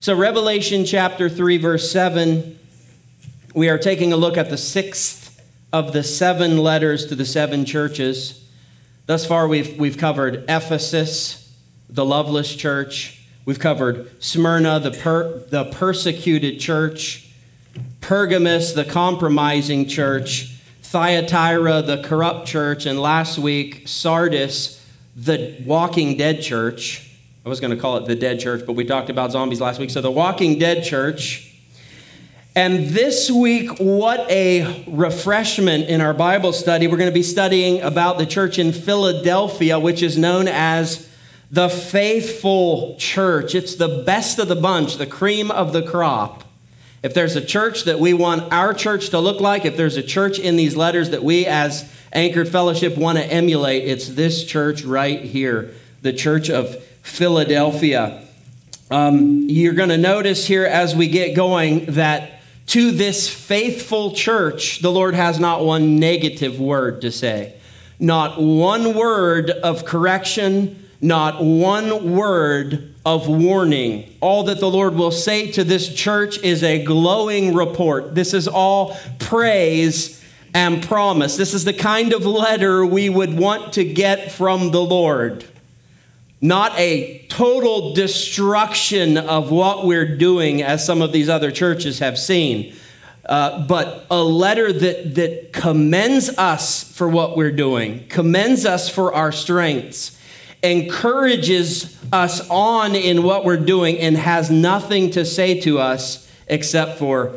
So Revelation chapter 3, verse 7, we are taking a look at the sixth of the seven letters to the seven churches. Thus far, we've covered Ephesus, the loveless church. We've covered Smyrna, the persecuted church. Pergamos, the compromising church. Thyatira, the corrupt church. And last week, Sardis, the walking dead church. I was going to call it the dead church, but we talked about zombies last week. So the walking dead church. And this week, what a refreshment in our Bible study. We're going to be studying about the church in Philadelphia, which is known as the faithful church. It's the best of the bunch, the cream of the crop. If there's a church that we want our church to look like, if there's a church in these letters that we as Anchored Fellowship want to emulate, it's this church right here, the church of Philadelphia. You're going to notice here as we get going that to this faithful church, the Lord has not one negative word to say. Not one word of correction, not one word of warning. All that the Lord will say to this church is a glowing report. This is all praise and promise. This is the kind of letter we would want to get from the Lord. Not a total destruction of what we're doing, as some of these other churches have seen, but a letter that commends us for what we're doing, commends us for our strengths, encourages us on in what we're doing, and has nothing to say to us except for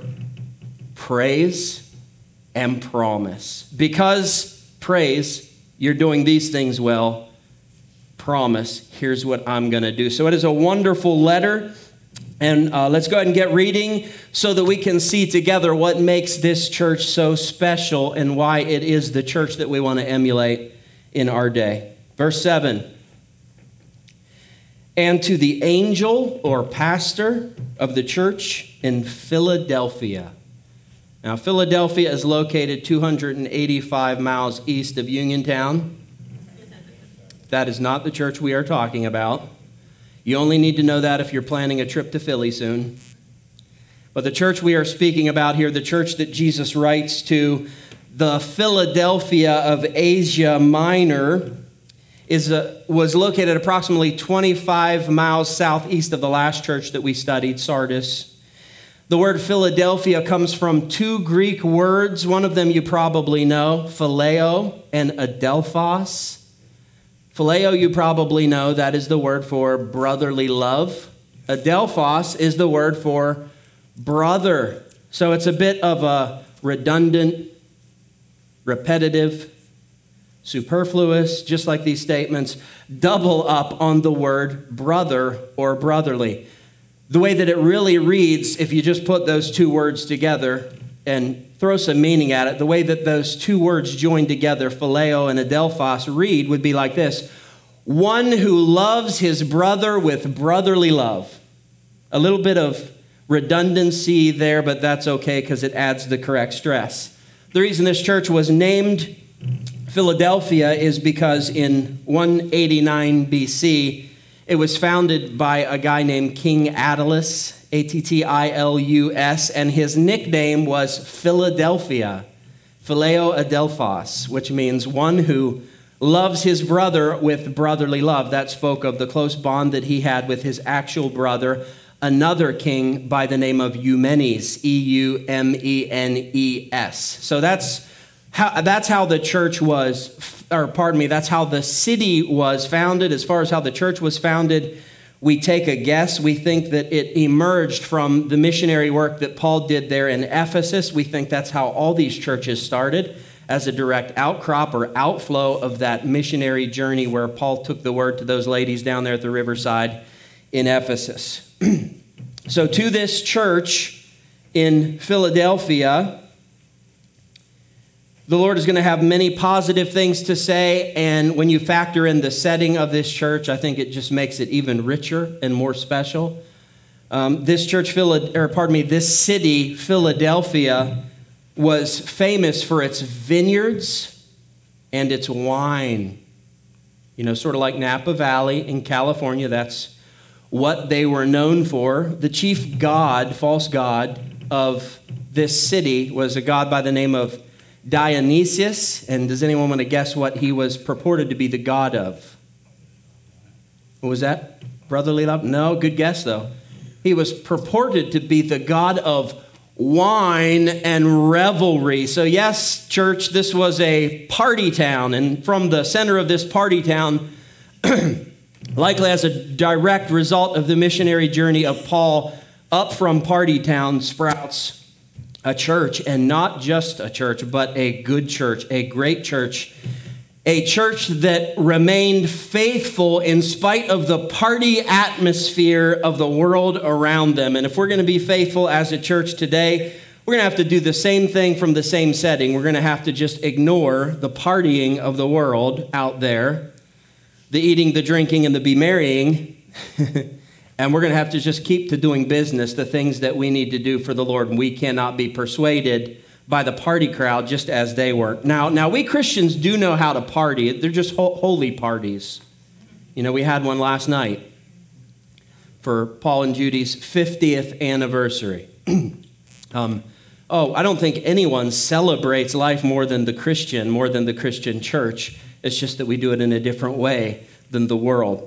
praise and promise. Because praise, you're doing these things well. Promise, here's what I'm going to do. So it is a wonderful letter, and let's go ahead and get reading so that we can see together what makes this church so special and why it is the church that we want to emulate in our day. Verse 7, and to the angel or pastor of the church in Philadelphia. Now, Philadelphia is located 285 miles east of Uniontown. That is not the church we are talking about. You only need to know that if you're planning a trip to Philly soon. But the church we are speaking about here, the church that Jesus writes to, the Philadelphia of Asia Minor, was located approximately 25 miles southeast of the last church that we studied, Sardis. The word Philadelphia comes from two Greek words. One of them you probably know, phileo and adelphos. Phileo, you probably know, that is the word for brotherly love. Adelphos is the word for brother. So it's a bit of a redundant, repetitive, superfluous, just like these statements, double up on the word brother or brotherly. The way that it really reads, if you just put those two words together and throw some meaning at it, the way that those two words joined together, phileo and adelphos, read would be like this: one who loves his brother with brotherly love. A little bit of redundancy there, but that's okay because it adds the correct stress. The reason this church was named Philadelphia is because in 189 BC, it was founded by a guy named King Attalus, Attilus, and his nickname was Philadelphia, Phileo Adelphos, which means one who loves his brother with brotherly love. That spoke of the close bond that he had with his actual brother, another king by the name of Eumenes, Eumenes. So that's how the church was, that's how the city was founded. As far as how the church was founded, we take a guess. We think that it emerged from the missionary work that Paul did there in Ephesus. We think that's how all these churches started, as a direct outcrop or outflow of that missionary journey where Paul took the word to those ladies down there at the riverside in Ephesus. So to this church in Philadelphia, the Lord is going to have many positive things to say, and when you factor in the setting of this church, I think it just makes it even richer and more special. This city, Philadelphia, was famous for its vineyards and its wine. You know, sort of like Napa Valley in California, that's what they were known for. The chief god, false god, of this city was a god by the name of Dionysius. And does anyone want to guess what he was purported to be the god of? What was that? Brotherly love? No, good guess though. He was purported to be the god of wine and revelry. So yes, church, this was a party town. And from the center of this party town, likely as a direct result of the missionary journey of Paul, up from party town sprouts a church, and not just a church, but a good church, a great church, a church that remained faithful in spite of the party atmosphere of the world around them. And if we're going to be faithful as a church today, we're going to have to do the same thing from the same setting. We're going to have to just ignore the partying of the world out there, the eating, the drinking, and the be marrying. And we're going to have to just keep to doing business, the things that we need to do for the Lord. And we cannot be persuaded by the party crowd just as they were. Now we Christians do know how to party. They're just holy parties. You know, we had one last night for Paul and Judy's 50th anniversary. I don't think anyone celebrates life more than the Christian church. It's just that we do it in a different way than the world.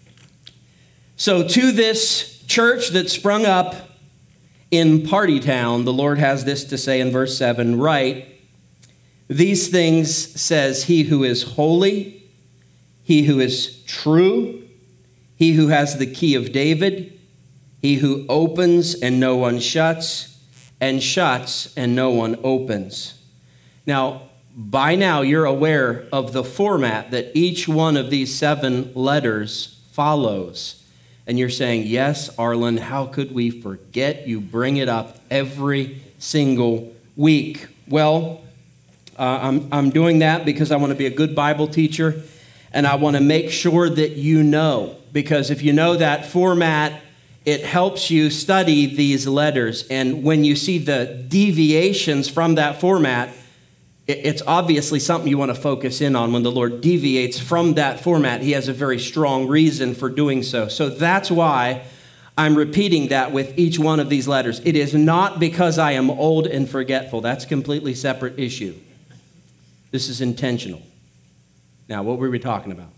So to this church that sprung up in Party Town, the Lord has this to say in verse 7, "Write, these things says he who is holy, he who is true, he who has the key of David, he who opens and no one shuts, and shuts and no one opens." Now, by now you're aware of the format that each one of these 7 letters follows. And you're saying, yes, Arlen, how could we forget? You bring it up every single week. Well, I'm doing that because I want to be a good Bible teacher, and I want to make sure that you know. Because if you know that format, it helps you study these letters. And when you see the deviations from that format, it's obviously something you want to focus in on. When the Lord deviates from that format, he has a very strong reason for doing so. So that's why I'm repeating that with each one of these letters. It is not because I am old and forgetful. That's a completely separate issue. This is intentional. Now, what were we talking about?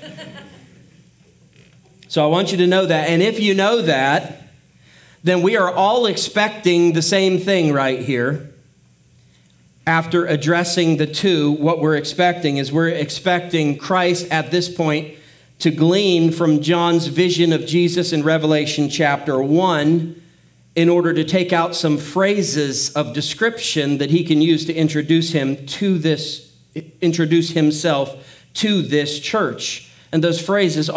So I want you to know that. And if you know that, then we are all expecting the same thing right here. After addressing the 2, what we're expecting is we're expecting Christ at this point to glean from John's vision of Jesus in Revelation chapter 1 in order to take out some phrases of description that he can use to introduce himself to this church. And those phrases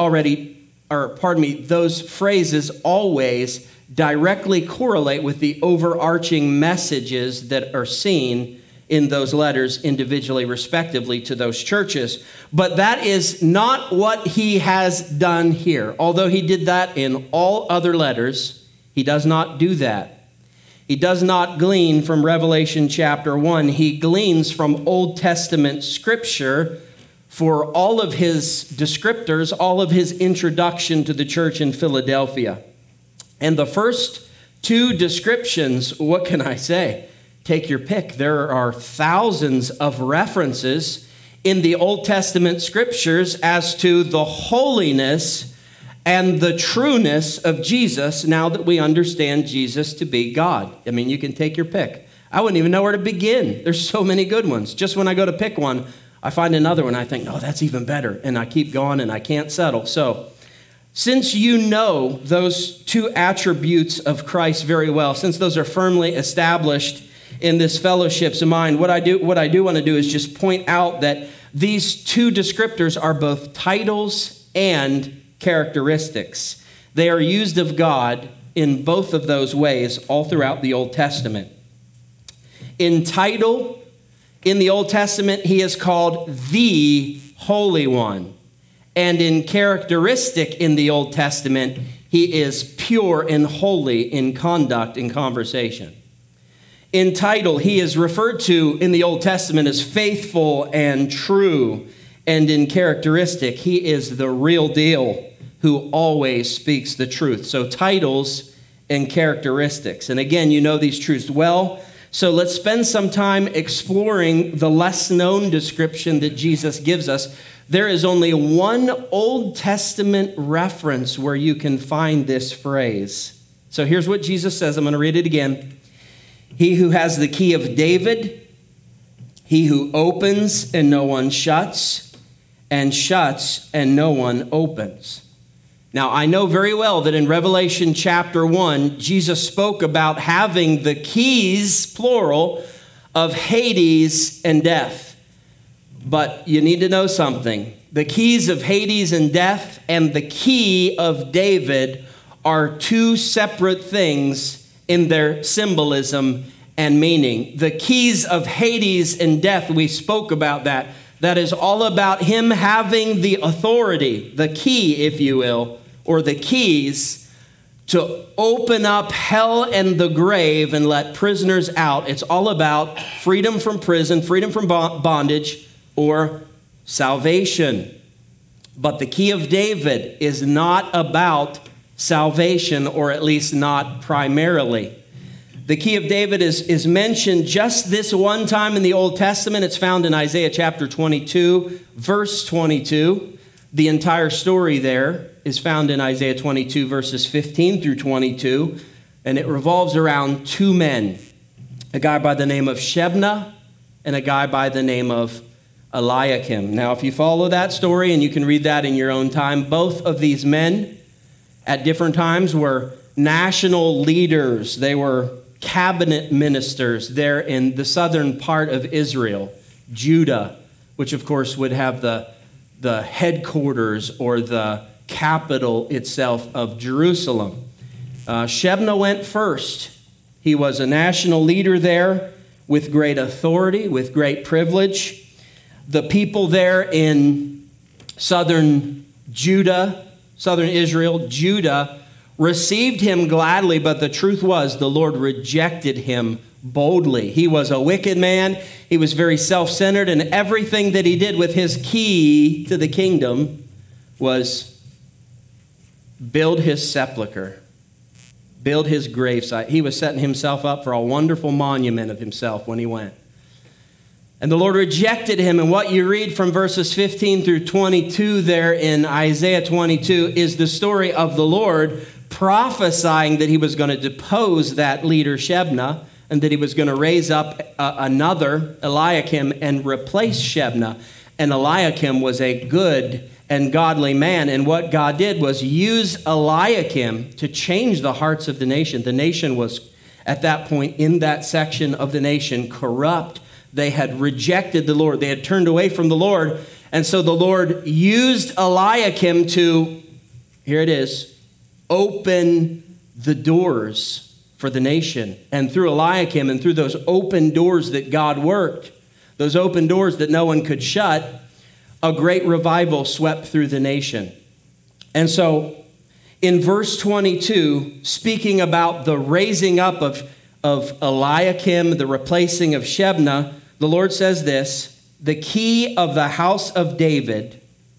always directly correlate with the overarching messages that are seen in those letters individually, respectively, to those churches. But that is not what he has done here. Although he did that in all other letters, he does not do that. He does not glean from Revelation chapter 1. He gleans from Old Testament scripture for all of his descriptors, all of his introduction to the church in Philadelphia. And the first 2 descriptions, what can I say? Take your pick. There are thousands of references in the Old Testament scriptures as to the holiness and the trueness of Jesus now that we understand Jesus to be God. I mean, you can take your pick. I wouldn't even know where to begin. There's so many good ones. Just when I go to pick one, I find another one. I think, oh, that's even better. And I keep going and I can't settle. So since you know those 2 attributes of Christ very well, since those are firmly established in this fellowship's mind, what I do want to do is just point out that these 2 descriptors are both titles and characteristics. They are used of God in both of those ways all throughout the Old Testament. In title, in the Old Testament, he is called the Holy One. And in characteristic in the Old Testament, he is pure and holy in conduct and conversation. In title, he is referred to in the Old Testament as faithful and true. And in characteristic, he is the real deal, who always speaks the truth. So titles and characteristics. And again, you know these truths well. So let's spend some time exploring the less known description that Jesus gives us. There is only one Old Testament reference where you can find this phrase. So here's what Jesus says. I'm going to read it again. He who has the key of David, he who opens and no one shuts, and shuts and no one opens. Now, I know very well that in Revelation chapter 1, Jesus spoke about having the keys, plural, of Hades and death. But you need to know something. The keys of Hades and death and the key of David are two separate things in their symbolism and meaning. The keys of Hades and death, we spoke about that. That is all about him having the authority, the key, if you will, or the keys to open up hell and the grave and let prisoners out. It's all about freedom from prison, freedom from bondage, or salvation. But the key of David is not about salvation, or at least not primarily. The key of David is mentioned just this one time in the Old Testament. It's found in Isaiah chapter 22, verse 22. The entire story there is found in Isaiah 22, verses 15 through 22. And it revolves around two men, a guy by the name of Shebna and a guy by the name of Eliakim. Now, if you follow that story, and you can read that in your own time, both of these men at different times were national leaders. They were cabinet ministers there in the southern part of Israel, Judah, which of course would have the headquarters or the capital itself of Jerusalem. Shebna went first. He was a national leader there with great authority, with great privilege. The people there in southern Judah, southern Israel, Judah, received him gladly, but the truth was the Lord rejected him boldly. He was a wicked man. He was very self-centered, and everything that he did with his key to the kingdom was build his sepulcher, build his gravesite. He was setting himself up for a wonderful monument of himself when he went. And the Lord rejected him. And what you read from verses 15 through 22 there in Isaiah 22 is the story of the Lord prophesying that he was going to depose that leader Shebna, and that he was going to raise up another, Eliakim, and replace Shebna. And Eliakim was a good and godly man. And what God did was use Eliakim to change the hearts of the nation. The nation was, at that point, in that section of the nation, corrupt. They had rejected the Lord. They had turned away from the Lord. And so the Lord used Eliakim to, here it is, open the doors for the nation. And through Eliakim and through those open doors that God worked, those open doors that no one could shut, a great revival swept through the nation. And so in verse 22, speaking about the raising up of Eliakim, the replacing of Shebna, the Lord says this: the key of the house of David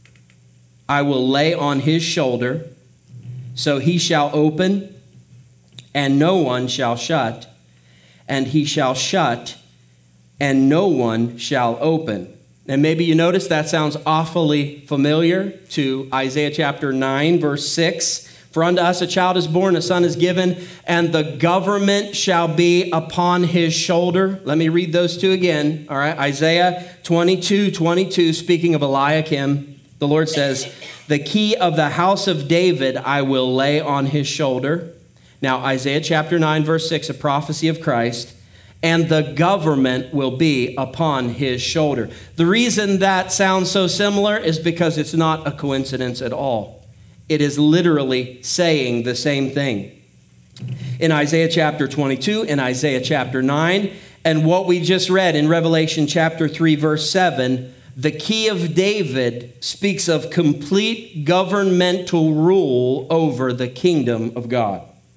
I will lay on his shoulder, so he shall open, and no one shall shut, and he shall shut, and no one shall open. And maybe you notice that sounds awfully familiar to Isaiah chapter 9, verse 6. For unto us a child is born, a son is given, and the government shall be upon his shoulder. Let me read those two again. All right, Isaiah 22, speaking of Eliakim, the Lord says, the key of the house of David I will lay on his shoulder. Now, Isaiah chapter 9, verse 6, a prophecy of Christ. And the government will be upon his shoulder. The reason that sounds so similar is because it's not a coincidence at all. It is literally saying the same thing. In Isaiah chapter 22, in Isaiah chapter 9, and what we just read in Revelation chapter 3, verse 7, the key of David speaks of complete governmental rule over the kingdom of God.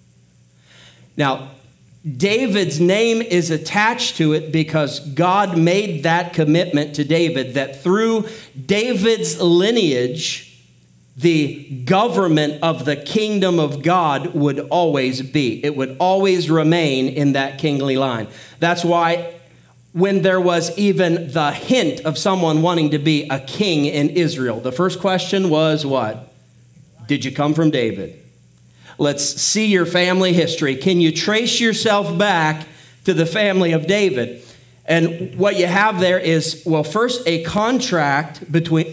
Now, David's name is attached to it because God made that commitment to David, that through David's lineage, the government of the kingdom of God would always be. It would always remain in that kingly line. That's why when there was even the hint of someone wanting to be a king in Israel, the first question was what? Did you come from David? Let's see your family history. Can you trace yourself back to the family of David? And what you have there is, well, first a contrast between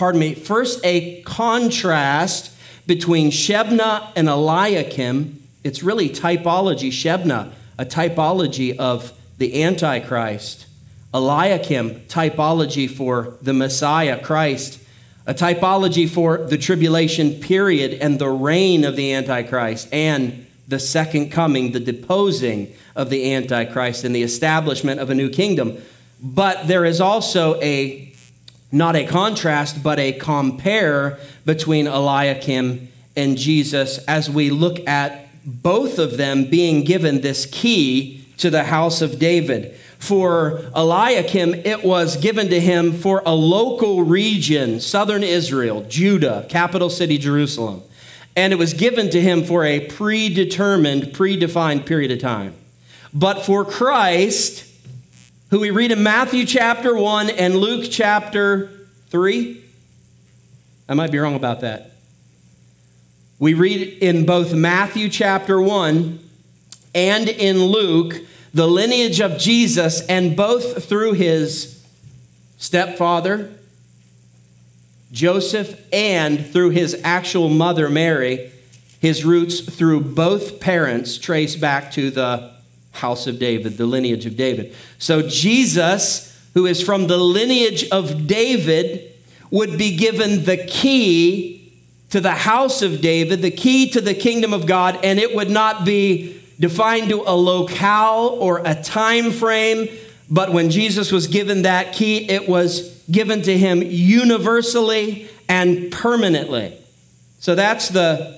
Shebna and Eliakim. It's really typology. Shebna, a typology of the Antichrist. Eliakim, typology for the Messiah, Christ. A typology for the tribulation period and the reign of the Antichrist and the second coming, the deposing of the Antichrist and the establishment of a new kingdom. But there is also not a contrast, but a compare between Eliakim and Jesus as we look at both of them being given this key to the house of David. For Eliakim, it was given to him for a local region, southern Israel, Judah, capital city Jerusalem. And it was given to him for a predefined period of time. But for Christ, who we read in Matthew chapter 1 and Luke chapter 3, I might be wrong about that. We read in both Matthew chapter 1 and in Luke the lineage of Jesus, and both through his stepfather, Joseph, and through his actual mother, Mary, his roots through both parents trace back to the house of David, the lineage of David. So Jesus, who is from the lineage of David, would be given the key to the house of David, the key to the kingdom of God, and it would not be defined to a locale or a time frame, but when Jesus was given that key, it was given to him universally and permanently. So that's the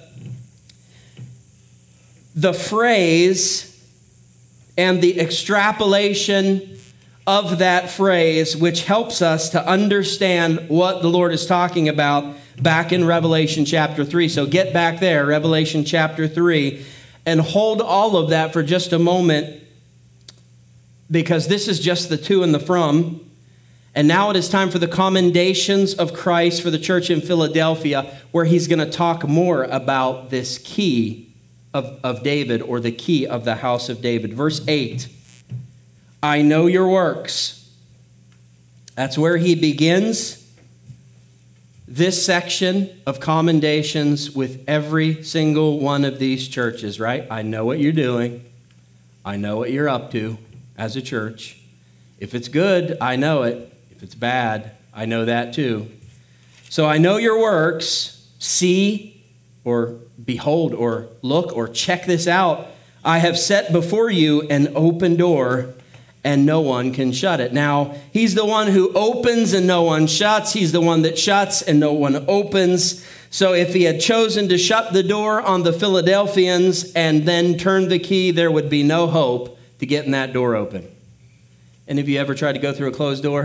phrase and the extrapolation of that phrase, which helps us to understand what the Lord is talking about back in Revelation chapter 3. So get back there, Revelation chapter 3, and hold all of that for just a moment, because this is just the to and the from. And now it is time for the commendations of Christ for the church in Philadelphia, where he's going to talk more about this key of David, or the key of the house of David. Verse 8, I know your works. That's where he begins this section of commendations with every single one of these churches, right? I know what you're doing. I know what you're up to as a church. If it's good, I know it. If it's bad, I know that too. So I know your works. See, or behold, or look, or check this out. I have set before you an open door, and no one can shut it. Now, he's the one who opens and no one shuts. He's the one that shuts and no one opens. So if he had chosen to shut the door on the Philadelphians and then turned the key, there would be no hope to getting that door open. Any of you ever tried to go through a closed door?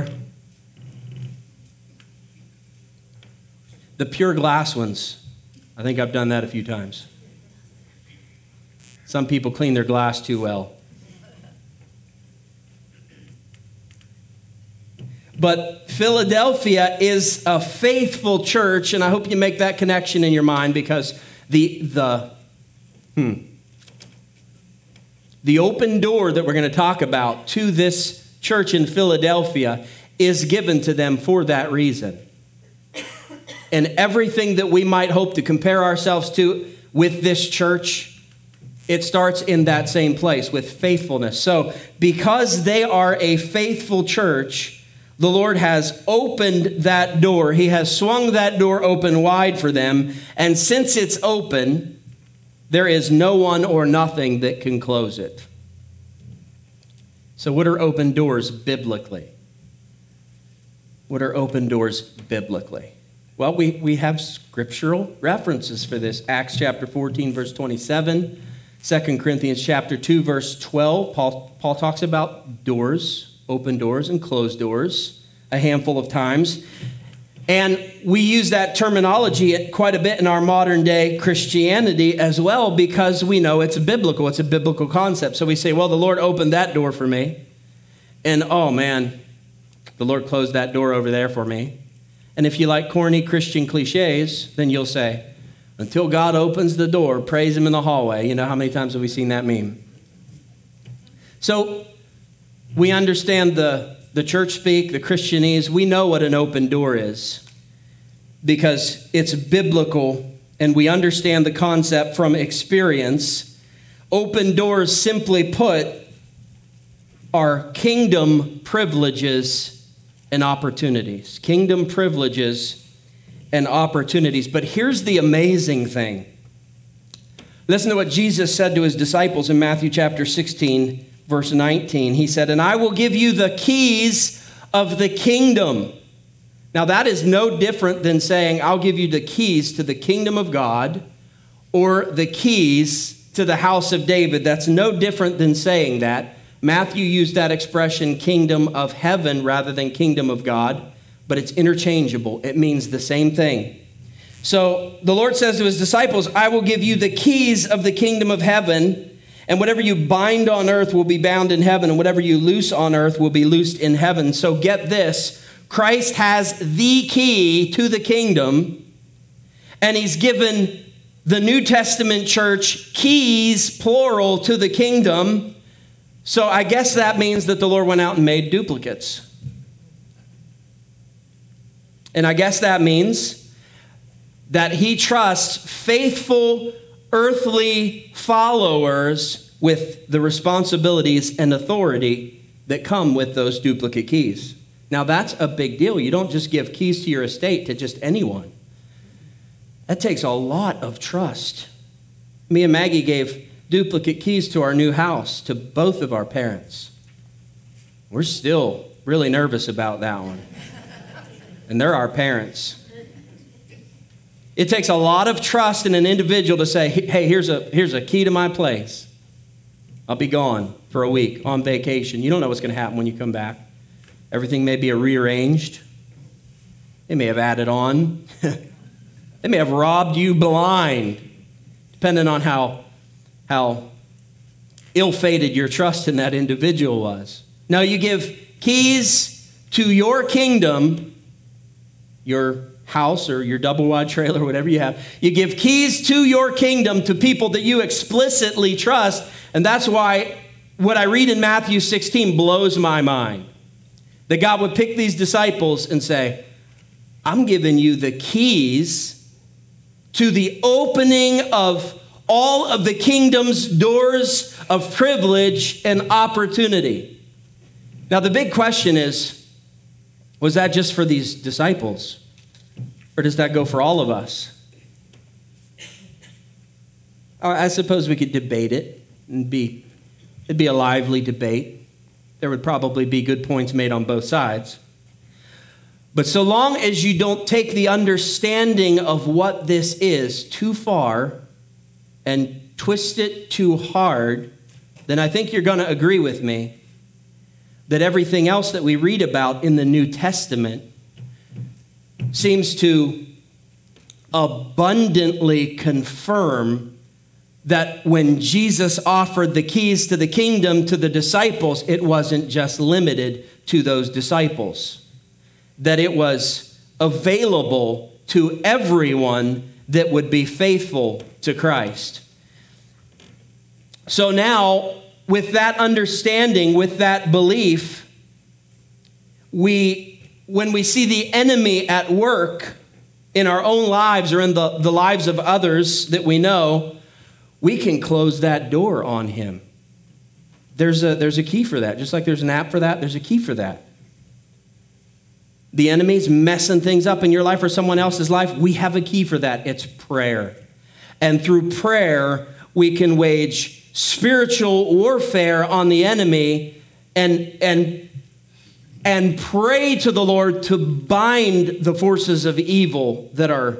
The pure glass ones. I think I've done that a few times. Some people clean their glass too well. But Philadelphia is a faithful church, and I hope you make that connection in your mind, because the open door that we're going to talk about to this church in Philadelphia is given to them for that reason. And everything that we might hope to compare ourselves to with this church, it starts in that same place with faithfulness. So because they are a faithful church, the Lord has opened that door. He has swung that door open wide for them. And since it's open, there is no one or nothing that can close it. So what are open doors biblically? What are open doors biblically? Well, we have scriptural references for this. Acts chapter 14, verse 27. 2 Corinthians chapter 2, verse 12. Paul talks about doors, open doors and closed doors, a handful of times. And we use that terminology quite a bit in our modern day Christianity as well, because we know it's biblical. It's a biblical concept. So we say, well, the Lord opened that door for me. And oh man, the Lord closed that door over there for me. And if you like corny Christian cliches, then you'll say, until God opens the door, praise him in the hallway. You know, how many times have we seen that meme? So we understand the church speak, the Christianese. We know what an open door is because it's biblical and we understand the concept from experience. Open doors, simply put, are kingdom privileges and opportunities. Kingdom privileges and opportunities. But here's the amazing thing. Listen to what Jesus said to his disciples in Matthew chapter 16, verse 19. He said, and I will give you the keys of the kingdom. Now that is no different than saying, I'll give you the keys to the kingdom of God or the keys to the house of David. That's no different than saying that. Matthew used that expression, kingdom of heaven, rather than kingdom of God, but it's interchangeable. It means the same thing. So the Lord says to his disciples, I will give you the keys of the kingdom of heaven, and whatever you bind on earth will be bound in heaven, and whatever you loose on earth will be loosed in heaven. So get this, Christ has the key to the kingdom, and he's given the New Testament church keys, plural, to the kingdom. So I guess that means that the Lord went out and made duplicates. And I guess that means that he trusts faithful earthly followers with the responsibilities and authority that come with those duplicate keys. Now that's a big deal. You don't just give keys to your estate to just anyone. That takes a lot of trust. Me and Maggie gave duplicate keys to our new house to both of our parents. We're still really nervous about that one. And they're our parents. It takes a lot of trust in an individual to say, hey, here's a key to my place. I'll be gone for a week on vacation. You don't know what's going to happen when you come back. Everything may be rearranged. They may have added on. They may have robbed you blind, depending on how ill-fated your trust in that individual was. Now you give keys to your kingdom, your house or your double-wide trailer, whatever you have. You give keys to your kingdom to people that you explicitly trust, and that's why what I read in Matthew 16 blows my mind. That God would pick these disciples and say, I'm giving you the keys to the opening of all of the kingdom's doors of privilege and opportunity. Now, the big question is, was that just for these disciples? Or does that go for all of us? I suppose we could debate it and it'd be a lively debate. There would probably be good points made on both sides. But so long as you don't take the understanding of what this is too far and twist it too hard, then I think you're going to agree with me that everything else that we read about in the New Testament seems to abundantly confirm that when Jesus offered the keys to the kingdom to the disciples, it wasn't just limited to those disciples, that it was available to everyone that would be faithful to Christ. So now, with that understanding, with that belief, when we see the enemy at work in our own lives or in the lives of others that we know, we can close that door on him. There's a key for that. Just like there's an app for that, there's a key for that. The enemy's messing things up in your life or someone else's life. We have a key for that. It's prayer. And through prayer, we can wage spiritual warfare on the enemy and pray to the Lord to bind the forces of evil that are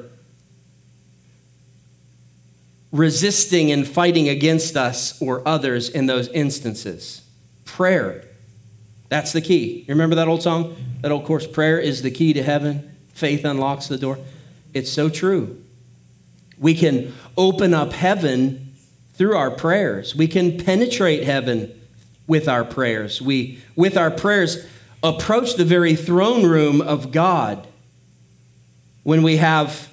resisting and fighting against us or others in those instances. Prayer. That's the key. You remember that old song? That old chorus, prayer is the key to heaven. Faith unlocks the door. It's so true. We can open up heaven through our prayers. We can penetrate heaven with our prayers. We, with our prayers, approach the very throne room of God. When we have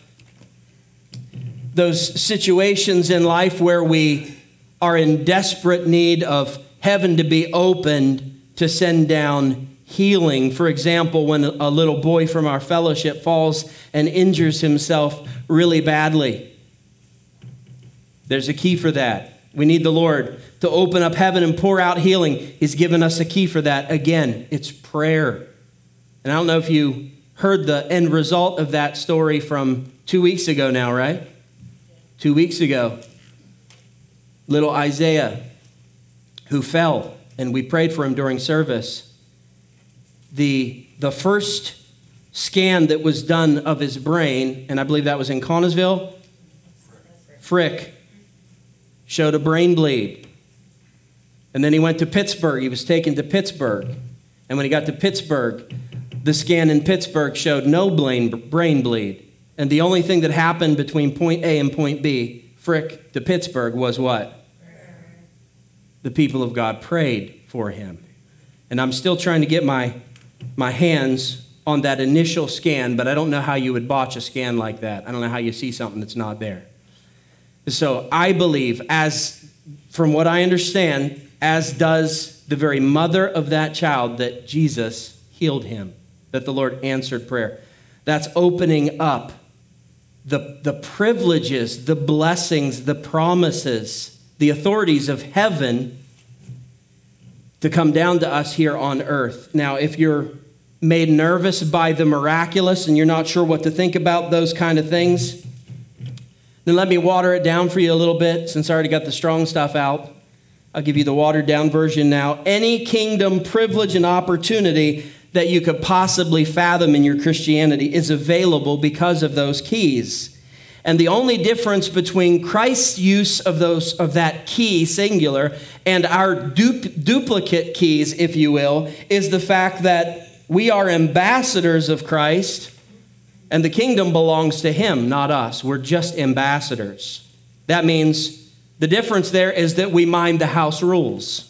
those situations in life where we are in desperate need of heaven to be opened to send down healing. For example, when a little boy from our fellowship falls and injures himself really badly. There's a key for that. We need the Lord to open up heaven and pour out healing. He's given us a key for that. Again, it's prayer. And I don't know if you heard the end result of that story from 2 weeks ago now, right? 2 weeks ago. Little Isaiah, who fell, and we prayed for him during service. The first scan that was done of his brain, and I believe that was in Connellsville, Frick, showed a brain bleed. And then he went to Pittsburgh. He was taken to Pittsburgh. And when he got to Pittsburgh, the scan in Pittsburgh showed no brain bleed. And the only thing that happened between point A and point B, Frick to Pittsburgh, was what? The people of God prayed for him. And I'm still trying to get my hands on that initial scan, but I don't know how you would botch a scan like that. I don't know how you see something that's not there. So I believe, as from what I understand, as does the very mother of that child, that Jesus healed him, that the Lord answered prayer. That's opening up the privileges, the blessings, the promises, the authorities of heaven to come down to us here on earth. Now, if you're made nervous by the miraculous and you're not sure what to think about those kind of things, then let me water it down for you a little bit, since I already got the strong stuff out. I'll give you the watered down version now. Any kingdom privilege and opportunity that you could possibly fathom in your Christianity is available because of those keys. And the only difference between Christ's use of that key, singular, and our duplicate keys, if you will, is the fact that we are ambassadors of Christ, and the kingdom belongs to him, not us. We're just ambassadors. That means the difference there is that we mind the house rules.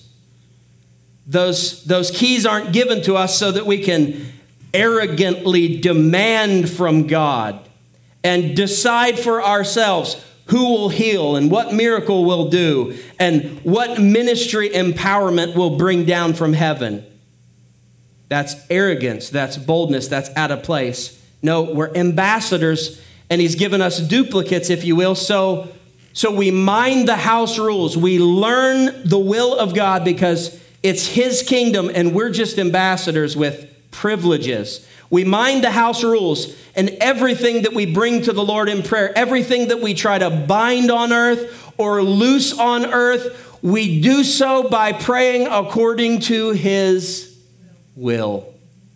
Those keys aren't given to us so that we can arrogantly demand from God and decide for ourselves who will heal and what miracle will do and what ministry empowerment will bring down from heaven. That's arrogance, that's boldness, that's out of place. No, we're ambassadors, and he's given us duplicates, if you will, so we mind the house rules. We learn the will of God because it's his kingdom, and we're just ambassadors with privileges. We mind the house rules, and everything that we bring to the Lord in prayer, everything that we try to bind on earth or loose on earth, we do so by praying according to his will.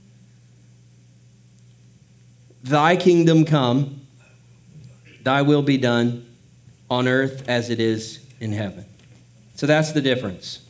Thy kingdom come, thy will be done on earth as it is in heaven. So that's the difference.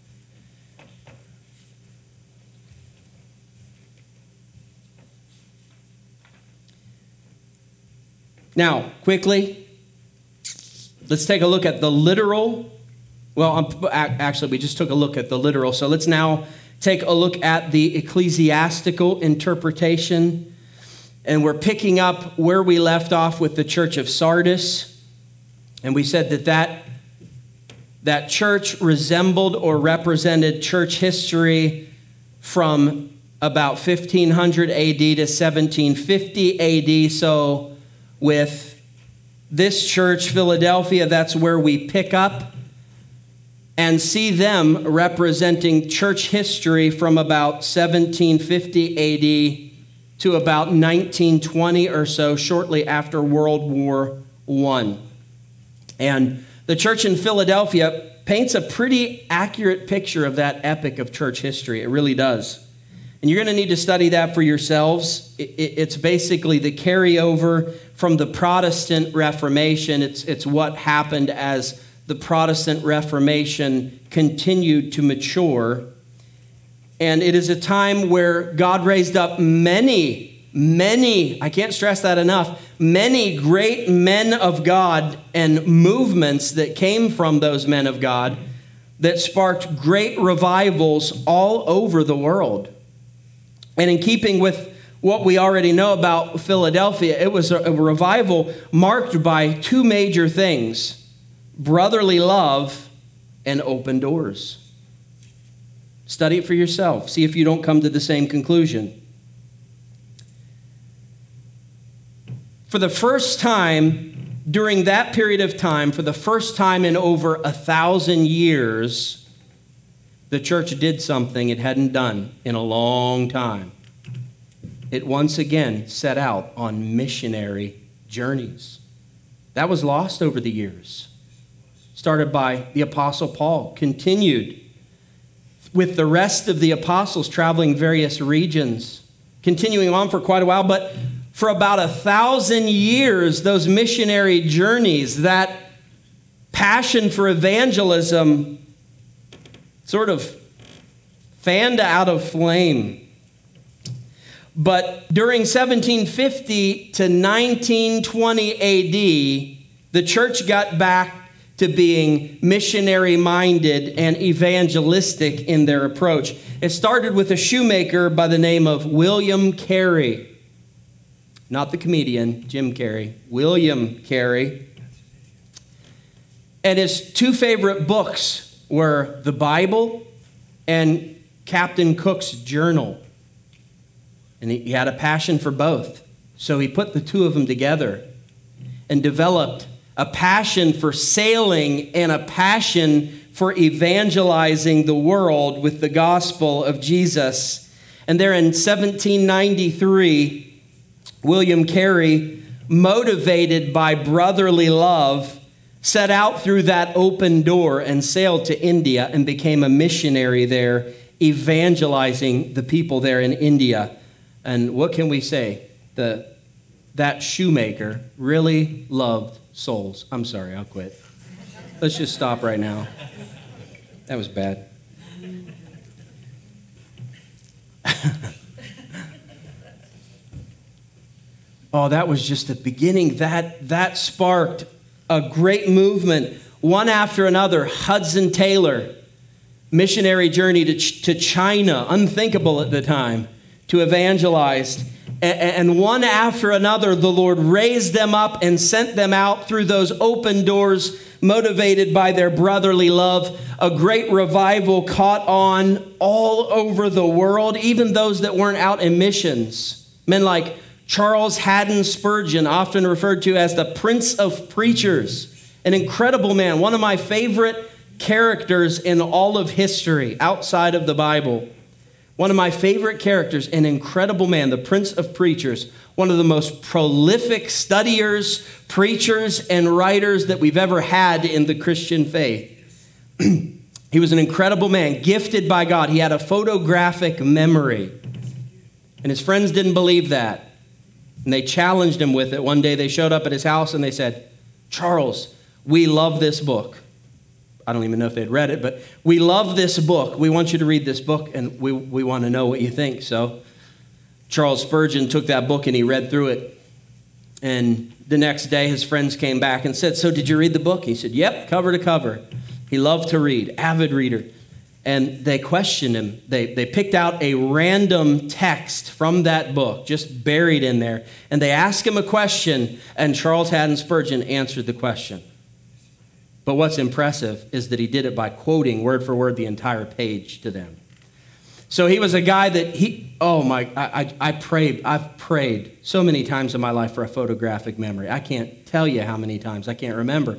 Now, quickly, let's take a look at the literal. Well, actually, we just took a look at the literal. So let's now take a look at the ecclesiastical interpretation. And we're picking up where we left off with the church of Sardis. And we said that church resembled or represented church history from about 1500 AD to 1750 AD. So with this church, Philadelphia, that's where we pick up and see them representing church history from about 1750 AD to about 1920 or so, shortly after World War I. And the church in Philadelphia paints a pretty accurate picture of that epic of church history. It really does. And you're going to need to study that for yourselves. It's basically the carryover from the Protestant Reformation. It's what happened as the Protestant Reformation continued to mature. And it is a time where God raised up many many, I can't stress that enough, many great men of God and movements that came from those men of God that sparked great revivals all over the world. And in keeping with what we already know about Philadelphia, it was a revival marked by two major things: brotherly love and open doors. Study it for yourself. See if you don't come to the same conclusion. For the first time, during that period of time, for the first time in over 1,000 years, the church did something it hadn't done in a long time. It once again set out on missionary journeys. That was lost over the years. Started by the Apostle Paul, continued with the rest of the apostles traveling various regions, continuing on for quite a while, but for about 1,000 years, those missionary journeys, that passion for evangelism sort of fanned out of flame. But during 1750 to 1920 AD, the church got back to being missionary-minded and evangelistic in their approach. It started with a shoemaker by the name of William Carey. Not the comedian, Jim Carrey, William Carey. And his two favorite books were the Bible and Captain Cook's Journal. And he had a passion for both. So he put the two of them together and developed a passion for sailing and a passion for evangelizing the world with the gospel of Jesus. And there in 1793, William Carey, motivated by brotherly love, set out through that open door and sailed to India and became a missionary there, evangelizing the people there in India. And what can we say? That shoemaker really loved souls. I'm sorry, I'll quit. Let's just stop right now. That was bad. Oh, that was just the beginning. That sparked a great movement, one after another. Hudson Taylor, missionary journey to China, unthinkable at the time, to evangelize. And one after another, the Lord raised them up and sent them out through those open doors, motivated by their brotherly love. A great revival caught on all over the world, even those that weren't out in missions. Men like Charles Haddon Spurgeon, often referred to as the Prince of Preachers, an incredible man, one of my favorite characters in all of history outside of the Bible. One of my favorite characters, an incredible man, the Prince of Preachers, one of the most prolific studiers, preachers, and writers that we've ever had in the Christian faith. He was an incredible man, gifted by God. He had a photographic memory. And his friends didn't believe that. And they challenged him with it. One day they showed up at his house and they said, "Charles, we love this book." I don't even know if they'd read it, but we love this book. We want you to read this book, and we want to know what you think. So Charles Spurgeon took that book and he read through it. And the next day his friends came back and said, "So did you read the book?" He said, "Yep, cover to cover." He loved to read, avid reader. And they questioned him. They picked out a random text from that book, just buried in there. And they asked him a question, and Charles Haddon Spurgeon answered the question. But what's impressive is that he did it by quoting word for word the entire page to them. So he was a guy that I've prayed so many times in my life for a photographic memory. I can't tell you how many times. I can't remember.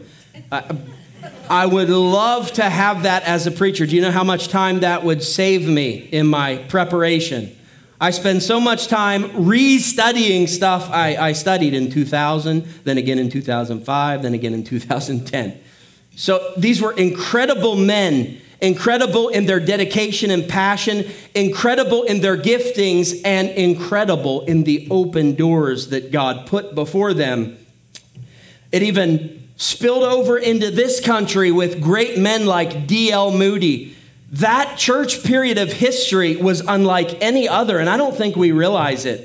I would love to have that as a preacher. Do you know how much time that would save me in my preparation? I spend so much time re-studying stuff I studied in 2000, then again in 2005, then again in 2010. So these were incredible men, incredible in their dedication and passion, incredible in their giftings, and incredible in the open doors that God put before them. It even spilled over into this country with great men like D.L. Moody. That church period of history was unlike any other, and I don't think we realize it.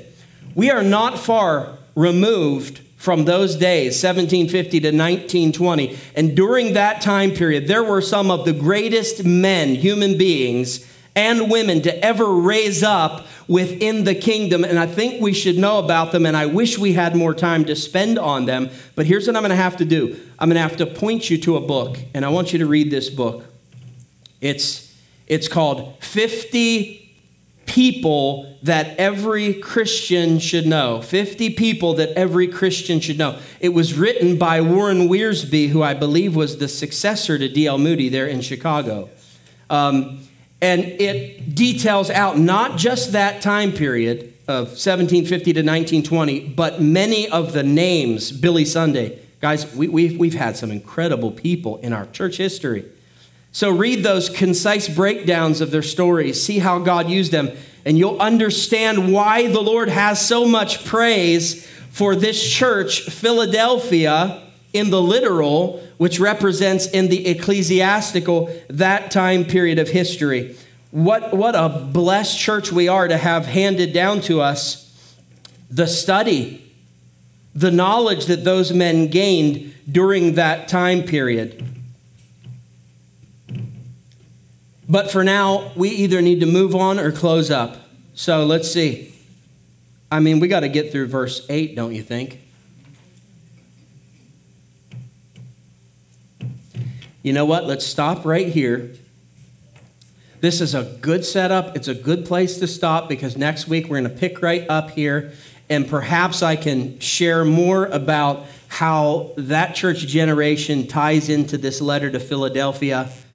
We are not far removed from those days, 1750 to 1920. And during that time period, there were some of the greatest men, human beings, and women to ever raise up within the kingdom. And I think we should know about them, and I wish we had more time to spend on them. But here's what I'm going to have to do. I'm going to have to point you to a book, and I want you to read this book. It's called 50 People That Every Christian Should Know. 50 People That Every Christian Should Know. It was written by Warren Wiersbe, who I believe was the successor to D.L. Moody there in Chicago. And it details out not just that time period of 1750 to 1920, but many of the names. Billy Sunday. Guys, we've had some incredible people in our church history. So read those concise breakdowns of their stories. See how God used them. And you'll understand why the Lord has so much praise for this church, Philadelphia, in the literal, which represents in the ecclesiastical, that time period of history. What a blessed church we are to have handed down to us the study, the knowledge that those men gained during that time period. But for now, we either need to move on or close up. So let's see. I mean, we got to get through verse 8, don't you think? You know what? Let's stop right here. This is a good setup. It's a good place to stop because next week we're going to pick right up here. And perhaps I can share more about how that church generation ties into this letter to Philadelphia.